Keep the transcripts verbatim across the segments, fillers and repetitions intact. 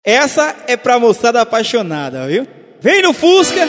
Essa é pra moçada apaixonada, viu? Vem no Fusca.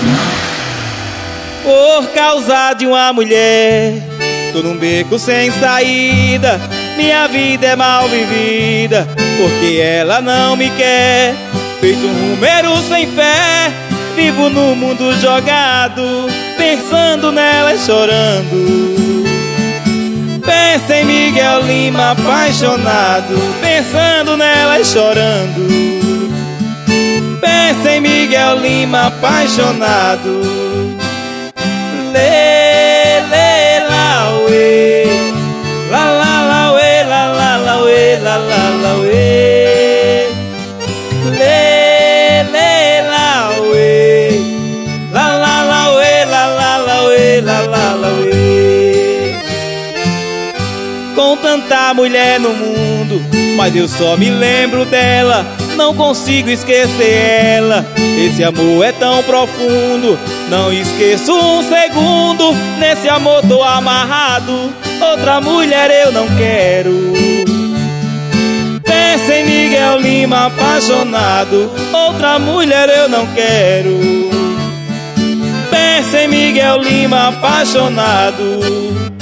Por causa de uma mulher, tô num beco sem saída. Minha vida é mal vivida, porque ela não me quer. Feito um número sem fé, vivo no mundo jogado, pensando nela e chorando. Pensa em Miguel Lima apaixonado, pensando nela e chorando. Pensa em Miguel Lima apaixonado. Lê, lê, lá, uê. Lá, lá, lá, uê, lá, lá, lá, uê, lá, lá, lá, uê. Lê, lê, lá, uê. Lá, lá, lá, uê, lá, lá, lá, uê, lá, lá, lá, uê. Com tanta mulher no mundo, mas eu só me lembro dela, não consigo esquecer ela. Esse amor é tão profundo, não esqueço um segundo. Nesse amor tô amarrado, outra mulher eu não quero. Pensa em Miguel Lima apaixonado, outra mulher eu não quero. Pensa em Miguel Lima apaixonado.